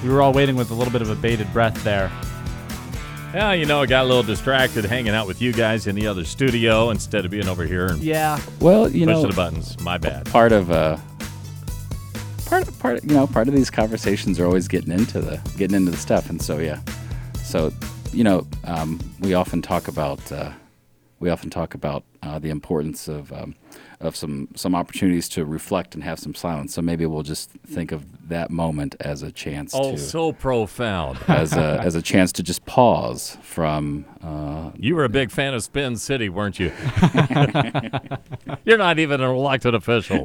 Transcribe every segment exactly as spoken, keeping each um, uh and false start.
We were all waiting with a little bit of a bated breath there. Yeah, you know, I got a little distracted hanging out with you guys in the other studio instead of being over here and Yeah. Well, you know, pushing the buttons. My bad. part of uh, part of, part you know part of these conversations are always getting into the getting into the stuff, and so yeah, so you know, um, we often talk about uh, we often talk about uh, the importance of um, of some some opportunities to reflect and have some silence. So maybe we'll just think of that moment as a chance Oh, to so profound. as a as a chance to just pause from. Uh, You were a big fan of Spin City, weren't you? You're not even an elected official.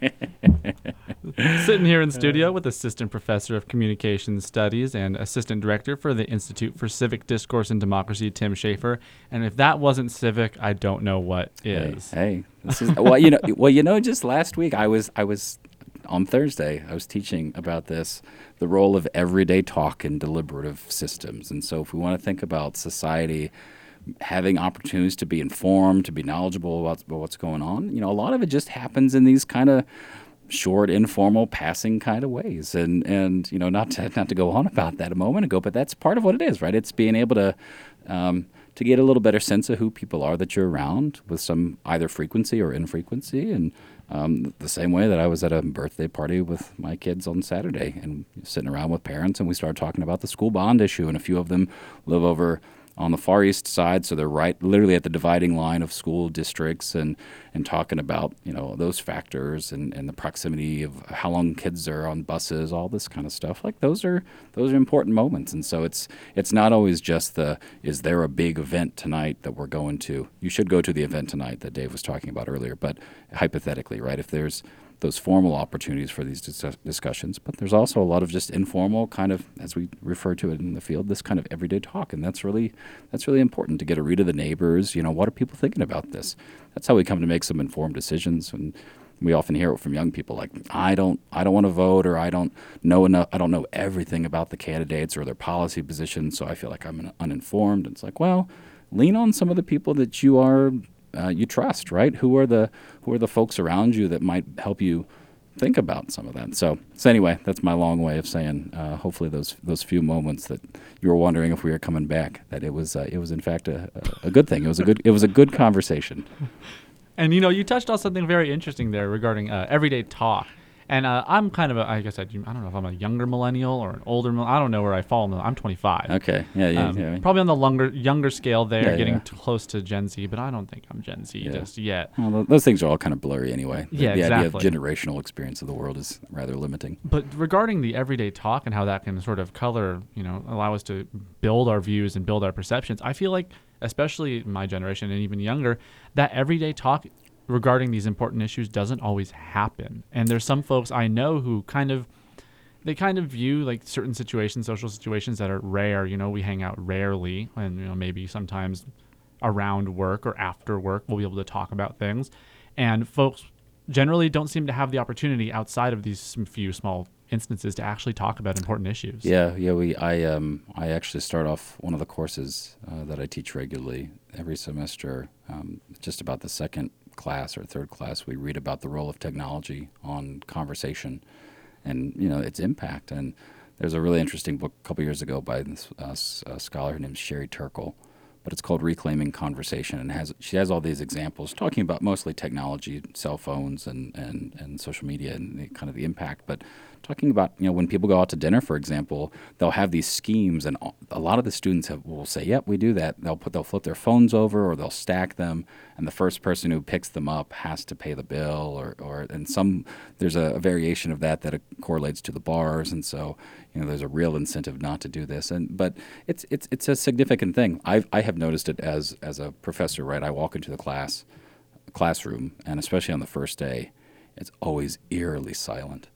Sitting here in studio with Assistant Professor of Communications Studies and Assistant Director for the Institute for Civic Discourse and Democracy, Tim Schaefer. And if that wasn't civic, I don't know what is. Hey, hey, this is well, you know, well, you know, just last week I was, I was on Thursday, I was teaching about this, the role of everyday talk in deliberative systems. And so, if we want to think about society having opportunities to be informed, to be knowledgeable about, about what's going on, you know, a lot of it just happens in these kind of short, informal, passing kind of ways. And and you know, not to not to go on about that a moment ago, but that's part of what it is, right? It's being able to. Um, to get a little better sense of who people are that you're around with some either frequency or infrequency. And um, the same way that I was at a birthday party with my kids on Saturday and sitting around with parents, and we started talking about the school bond issue, and a few of them live over on the far east side, so they're right literally at the dividing line of school districts, and, and talking about, you know, those factors and, and the proximity of how long kids are on buses, all this kind of stuff. Like those are those are important moments. And so it's it's not always just the, is there a big event tonight that we're going to? You should go to the event tonight that Dave was talking about earlier, but hypothetically, right, if there's those formal opportunities for these dis- discussions, but there's also a lot of just informal kind of, as we refer to it in the field, this kind of everyday talk, and that's really that's really important to get a read of the neighbors. You know, what are people thinking about this? That's how we come to make some informed decisions. And we often hear it from young people, like, I don't I don't want to vote, or I don't know enough, I don't know everything about the candidates or their policy positions, so I feel like I'm uninformed. And it's like, well, lean on some of the people that you are. Uh, you trust, right? Who are the who are the folks around you that might help you think about some of that? So, so anyway, that's my long way of saying. Uh, hopefully, those those few moments that you were wondering if we were coming back, that it was uh, it was in fact a, a, a good thing. It was a good it was a good conversation. And, you know, you touched on something very interesting there regarding uh, everyday talk. And uh, I'm kind of a, I guess I, do, I don't know if I'm a younger millennial or an older millennial. I don't know where I fall. In the, I'm twenty-five. Okay. Yeah. Yeah. Um, yeah. Probably on the longer, younger scale there, Yeah, getting yeah. t- close to Gen Z, but I don't think I'm Gen Z Yeah. just yet. Well, th- those things are all kind of blurry anyway. The, Yeah, the idea exactly. of generational experience of the world is rather limiting. But regarding the everyday talk and how that can sort of color, you know, allow us to build our views and build our perceptions, I feel like, especially my generation and even younger, that everyday talk regarding these important issues doesn't always happen. And there's some folks I know who kind of, they kind of view like certain situations, social situations that are rare. You know, we hang out rarely, and, you know, maybe sometimes around work or after work we'll be able to talk about things. And folks generally don't seem to have the opportunity outside of these few small instances to actually talk about important issues. Yeah, yeah. We, I, um, I actually start off one of the courses uh, that I teach regularly every semester. Um, just about the second class or third class, we read about the role of technology on conversation, and you know its impact. And there's a really interesting book a couple years ago by this uh, a scholar named Sherry Turkle, but it's called Reclaiming Conversation, and has she has all these examples talking about mostly technology, cell phones, and and and social media, and the, kind of the impact, but talking about, you know, when people go out to dinner, for example, they'll have these schemes, and a lot of the students have, will say, yep, we do that. They'll put, they'll flip their phones over, or they'll stack them, and the first person who picks them up has to pay the bill, or, or and some, there's a, a variation of that that it correlates to the bars, and so, you know, there's a real incentive not to do this. And but it's it's it's a significant thing. I've, I have noticed it as as a professor, right? I walk into the class, classroom, and especially on the first day, it's always eerily silent.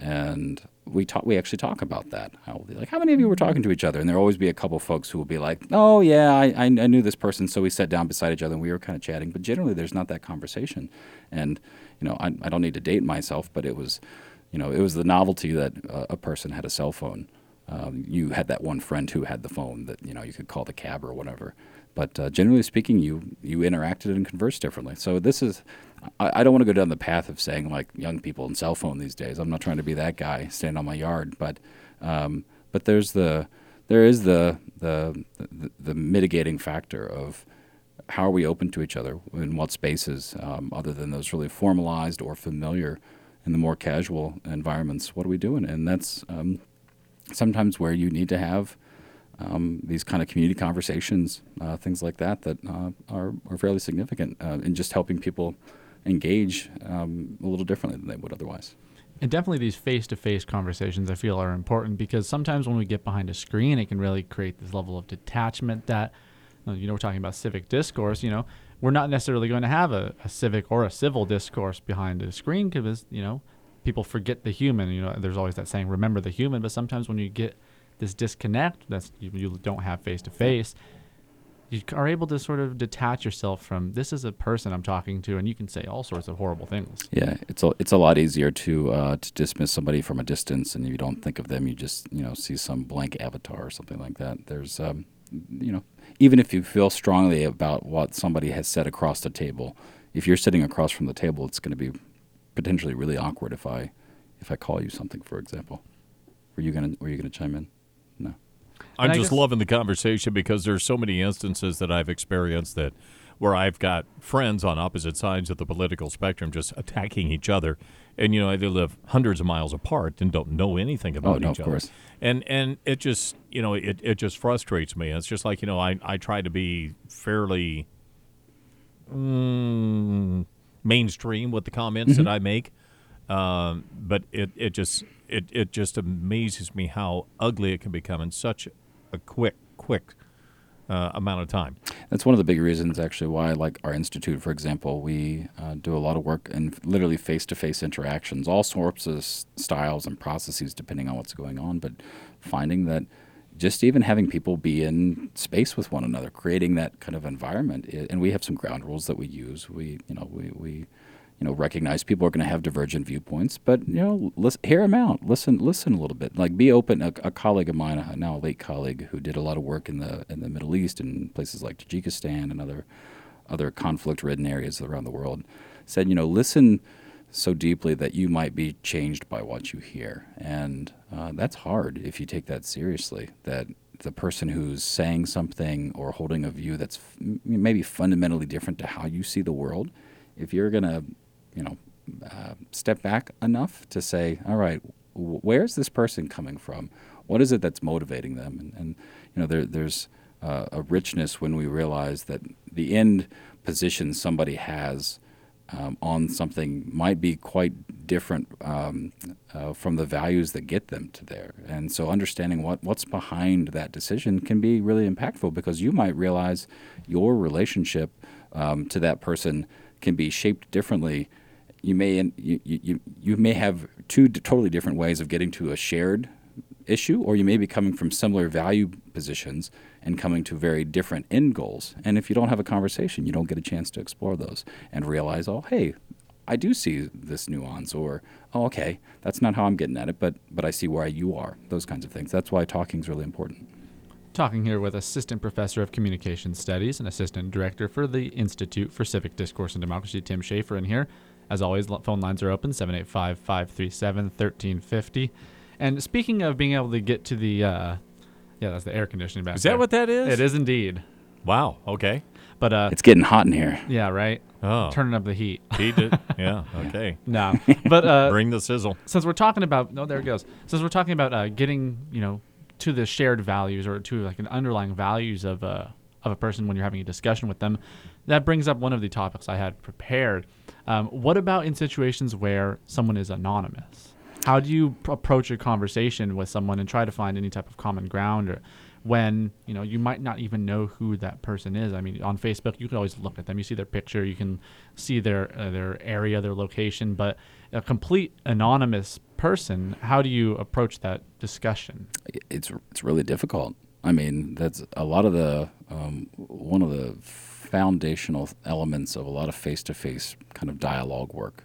And we talk. We actually talk about that. I'll be like, "How many of you were talking to each other?" And there'll always be a couple folks who will be like, "Oh yeah, I, I, I knew this person, so we sat down beside each other and we were kind of chatting." But generally, there's not that conversation. And you know, I, I don't need to date myself, but it was, you know, it was the novelty that uh, a person had a cell phone. Um, you had that one friend who had the phone that, you know, you could call the cab or whatever. But uh, generally speaking, you you interacted and conversed differently. So this is, I, I don't want to go down the path of saying like young people and cell phone these days. I'm not trying to be that guy standing on my yard. But um, but there's the there is the the the, the mitigating factor of how are we open to each other in what spaces, um, other than those really formalized or familiar. In the more casual environments, what are we doing? And that's um, sometimes where you need to have um, these kind of community conversations, uh, things like that, that uh, are, are fairly significant uh, in just helping people engage um, a little differently than they would otherwise. And definitely these face-to-face conversations I feel are important, because sometimes when we get behind a screen, it can really create this level of detachment that, you know, we're talking about civic discourse, you know, we're not necessarily going to have a, a civic or a civil discourse behind a screen because, you know, people forget the human. You know, there's always that saying, remember the human. But sometimes when you get this disconnect, that's you, you don't have face-to-face, you are able to sort of detach yourself from, this is a person I'm talking to, and you can say all sorts of horrible things. Yeah, it's a, it's a lot easier to uh, to dismiss somebody from a distance, and you don't think of them. You just, you know, see some blank avatar or something like that. There's, um, you know, even if you feel strongly about what somebody has said across the table, if you're sitting across from the table, it's going to be potentially really awkward if I if I call you something, for example. Were you gonna Were you gonna chime in? No. I'm And I just guess- loving the conversation because there's so many instances that I've experienced that where I've got friends on opposite sides of the political spectrum just attacking each other, and you know they live hundreds of miles apart and don't know anything about Oh, no, each of other. course. And and it just you know it, it just frustrates me. It's just like you know I I try to be fairly mm, mainstream with the comments Mm-hmm. that I make, um, but it it just it it just amazes me how ugly it can become in such a quick quick uh, amount of time. That's one of the big reasons, actually, why, like our institute, for example, we uh, do a lot of work in literally face-to-face interactions, all sorts of s- styles and processes depending on what's going on. But finding that just even having people be in space with one another, creating that kind of environment, i- and we have some ground rules that we use. We, you know, we, we you know, recognize people are going to have divergent viewpoints, but you know, listen, hear them out. Listen, listen a little bit. Like, be open. A, a colleague of mine, a now a late colleague, who did a lot of work in the in the Middle East and places like Tajikistan and other other conflict-ridden areas around the world, said, you know, listen so deeply that you might be changed by what you hear, and uh, that's hard if you take that seriously. That the person who's saying something or holding a view that's f- m- maybe fundamentally different to how you see the world, if you're gonna you know, uh, step back enough to say, all right, w- where's this person coming from? What is it that's motivating them? And, and you know, there, there's uh, a richness when we realize that the end position somebody has um, on something might be quite different um, uh, from the values that get them to there. And so understanding what, what's behind that decision can be really impactful, because you might realize your relationship um, to that person can be shaped differently. You may you, you, you may have two d- totally different ways of getting to a shared issue, or you may be coming from similar value positions and coming to very different end goals. And if you don't have a conversation, you don't get a chance to explore those and realize, oh, hey, I do see this nuance, or oh, okay, that's not how I'm getting at it, but but I see where you are. Those kinds of things. That's why talking is really important. Talking here with Assistant Professor of Communication Studies and Assistant Director for the Institute for Civic Discourse and Democracy, Tim Schaefer, in here. As always, lo- phone lines are open, seven eight five, five three seven, one three five zero. And speaking of being able to get to the, uh, yeah, that's the air conditioning back Is there. that what that is? It is indeed. Wow. Okay. But, uh, It's getting hot in here. yeah, right? Oh, Turning up the heat. he did. Yeah. Okay. No. But uh, Bring the sizzle. since we're talking about, no, there it goes. Since we're talking about uh, getting, you know, to the shared values, or to like an underlying values of a of a person when you're having a discussion with them, that brings up one of the topics I had prepared. Um, what about in situations where someone is anonymous? How do you pr- approach a conversation with someone and try to find any type of common ground, or when you know you might not even know who that person is? I mean, on Facebook, you can always look at them. You see their picture, you can see their uh, their area, their location, but a complete anonymous person, how do you approach that discussion? It's it's really difficult. I mean, that's a lot of the um, one of the foundational elements of a lot of face-to-face kind of dialogue work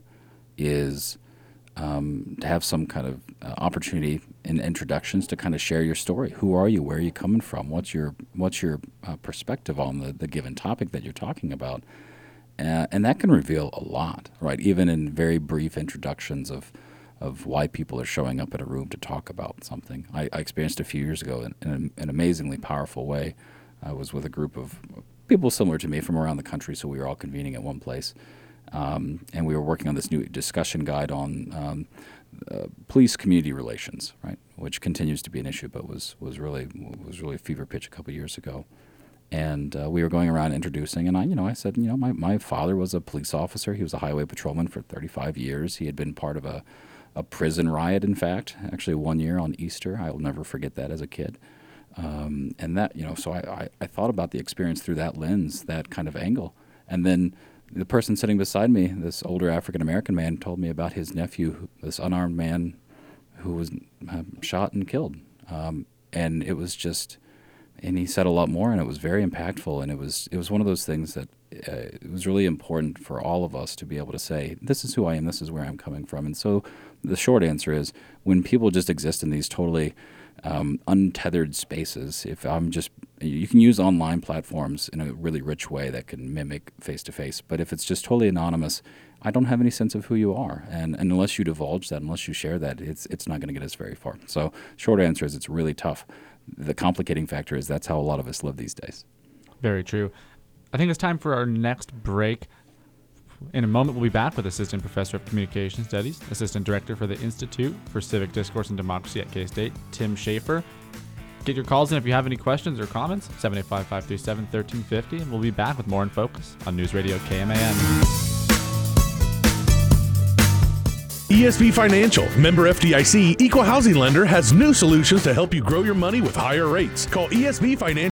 is um, to have some kind of uh, opportunity in introductions to kind of share your story. Who are you? Where are you coming from? What's your what's your uh, perspective on the, the given topic that you're talking about? Uh, and that can reveal a lot, right? Even in very brief introductions of of why people are showing up at a room to talk about something. I, I experienced a few years ago in, in an amazingly powerful way. I was with a group of people similar to me from around the country, so we were all convening at one place. Um, and we were working on this new discussion guide on um, uh, police community relations, right, which continues to be an issue, but was was really was really a fever pitch a couple years ago. And uh, we were going around introducing, and I, you know, I said, you know, my, my father was a police officer. He was a highway patrolman for thirty-five years. He had been part of a, a prison riot, in fact, actually one year on Easter. I will never forget that as a kid. Um, and that, you know, so I, I, I thought about the experience through that lens, that kind of angle. And then the person sitting beside me, this older African-American man, told me about his nephew, this unarmed man who was uh, shot and killed. Um, and it was just, and he said a lot more, and it was very impactful. And it was it was one of those things that uh, it was really important for all of us to be able to say, this is who I am, this is where I'm coming from. And so the short answer is, when people just exist in these totally um, untethered spaces, if I'm just, you can use online platforms in a really rich way that can mimic face-to-face. But if it's just totally anonymous, I don't have any sense of who you are. And, and unless you divulge that, unless you share that, it's it's not going to get us very far. So short answer is, it's really tough. The complicating factor is that's how a lot of us live these days. Very true. I think it's time for our next break. In a moment, we'll be back with Assistant Professor of Communication Studies, Assistant Director for the Institute for Civic Discourse and Democracy at K-State, Tim Schaefer. Get your calls in if you have any questions or comments, seven eight five, five three seven, one three five zero, and we'll be back with more in Focus on News Radio K M A N. E S B Financial, member F D I C, equal housing lender, has new solutions to help you grow your money with higher rates. Call E S B Financial